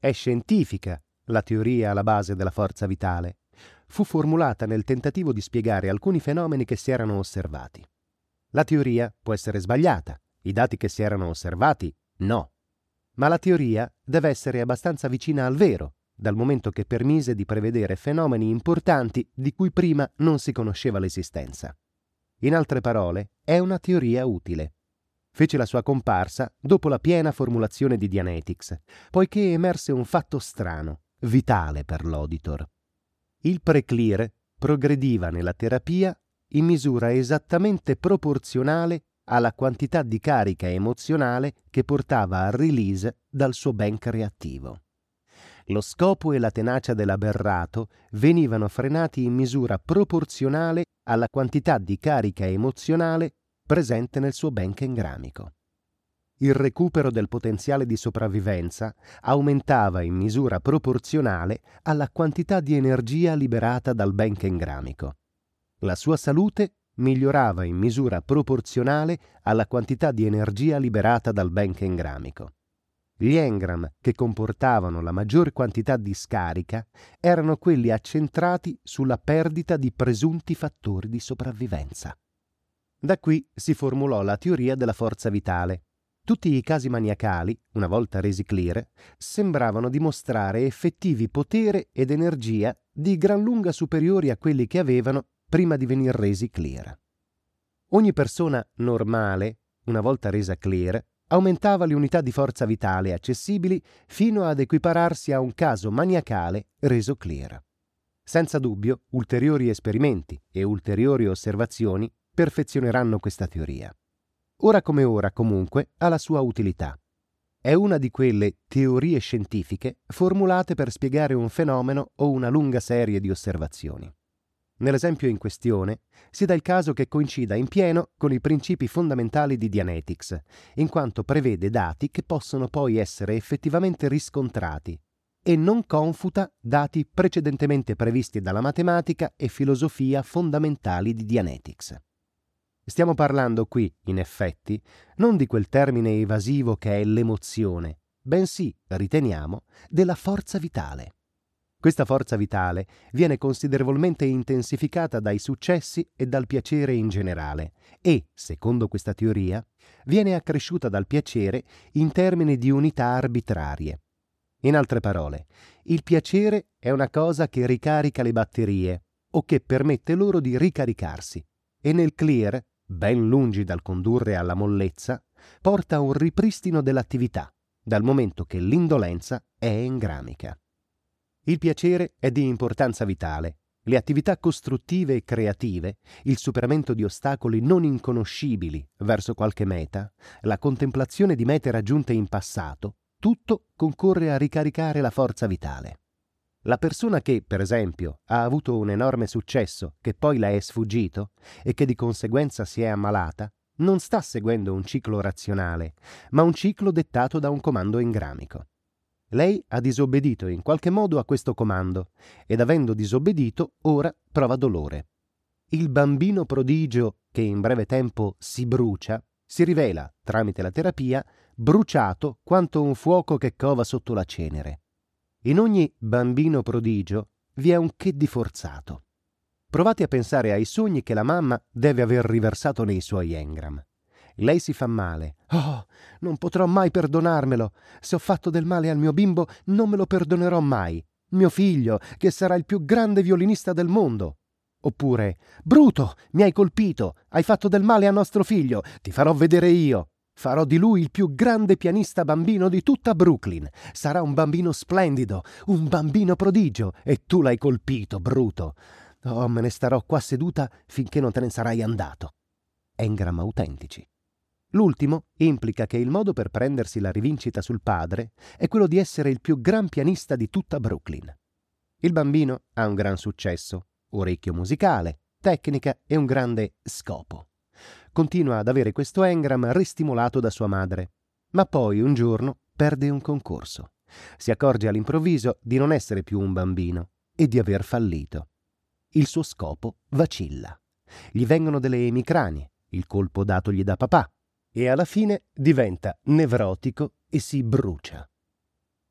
È scientifica la teoria alla base della forza vitale. Fu formulata nel tentativo di spiegare alcuni fenomeni che si erano osservati. La teoria può essere sbagliata, i dati che si erano osservati no. Ma la teoria deve essere abbastanza vicina al vero, dal momento che permise di prevedere fenomeni importanti di cui prima non si conosceva l'esistenza. In altre parole, è una teoria utile. Fece la sua comparsa dopo la piena formulazione di Dianetics, poiché emerse un fatto strano, vitale per l'auditor. Il preclear progrediva nella terapia in misura esattamente proporzionale alla quantità di carica emozionale che portava al release dal suo bank reattivo. Lo scopo e la tenacia dell'aberrato venivano frenati in misura proporzionale alla quantità di carica emozionale presente nel suo bank engramico. Il recupero del potenziale di sopravvivenza aumentava in misura proporzionale alla quantità di energia liberata dal bank engramico. La sua salute migliorava in misura proporzionale alla quantità di energia liberata dal bank engramico. Gli engram che comportavano la maggior quantità di scarica erano quelli accentrati sulla perdita di presunti fattori di sopravvivenza. Da qui si formulò la teoria della forza vitale. Tutti i casi maniacali, una volta resi clear, sembravano dimostrare effettivi potere ed energia di gran lunga superiori a quelli che avevano prima di venir resi clear. Ogni persona normale, una volta resa clear, aumentava le unità di forza vitale accessibili fino ad equipararsi a un caso maniacale reso clear. Senza dubbio, ulteriori esperimenti e ulteriori osservazioni perfezioneranno questa teoria. Ora come ora, comunque, ha la sua utilità. È una di quelle teorie scientifiche formulate per spiegare un fenomeno o una lunga serie di osservazioni. Nell'esempio in questione si dà il caso che coincida in pieno con i principi fondamentali di Dianetics, in quanto prevede dati che possono poi essere effettivamente riscontrati e non confuta dati precedentemente previsti dalla matematica e filosofia fondamentali di Dianetics. Stiamo parlando qui, in effetti, non di quel termine evasivo che è l'emozione, bensì, riteniamo, della forza vitale. Questa forza vitale viene considerevolmente intensificata dai successi e dal piacere in generale e, secondo questa teoria, viene accresciuta dal piacere in termini di unità arbitrarie. In altre parole, il piacere è una cosa che ricarica le batterie o che permette loro di ricaricarsi e nel clear, ben lungi dal condurre alla mollezza, porta a un ripristino dell'attività, dal momento che l'indolenza è engramica. Il piacere è di importanza vitale. Le attività costruttive e creative, il superamento di ostacoli non inconoscibili verso qualche meta, la contemplazione di mete raggiunte in passato, tutto concorre a ricaricare la forza vitale. La persona che, per esempio, ha avuto un enorme successo che poi la è sfuggito e che di conseguenza si è ammalata, non sta seguendo un ciclo razionale, ma un ciclo dettato da un comando engramico. Lei ha disobbedito in qualche modo a questo comando ed avendo disobbedito ora prova dolore. Il bambino prodigio che in breve tempo si brucia si rivela, tramite la terapia, bruciato quanto un fuoco che cova sotto la cenere. In ogni bambino prodigio vi è un che di forzato. Provate a pensare ai sogni che la mamma deve aver riversato nei suoi engram. Lei si fa male. Oh, non potrò mai perdonarmelo. Se ho fatto del male al mio bimbo, non me lo perdonerò mai. Mio figlio, che sarà il più grande violinista del mondo. Oppure, Bruto, mi hai colpito, hai fatto del male a nostro figlio, ti farò vedere io. Farò di lui il più grande pianista bambino di tutta Brooklyn. Sarà un bambino splendido, un bambino prodigio, e tu l'hai colpito, Bruto. Oh, me ne starò qua seduta finché non te ne sarai andato. Engram autentici. L'ultimo implica che il modo per prendersi la rivincita sul padre è quello di essere il più gran pianista di tutta Brooklyn. Il bambino ha un gran successo, orecchio musicale, tecnica e un grande scopo. Continua ad avere questo engram ristimolato da sua madre, ma poi un giorno perde un concorso. Si accorge all'improvviso di non essere più un bambino e di aver fallito. Il suo scopo vacilla. Gli vengono delle emicranie, il colpo datogli da papà, e alla fine diventa nevrotico e si brucia.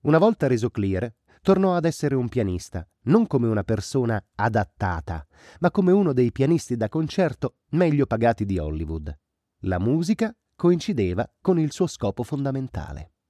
Una volta reso clear, tornò ad essere un pianista, non come una persona adattata, ma come uno dei pianisti da concerto meglio pagati di Hollywood. La musica coincideva con il suo scopo fondamentale.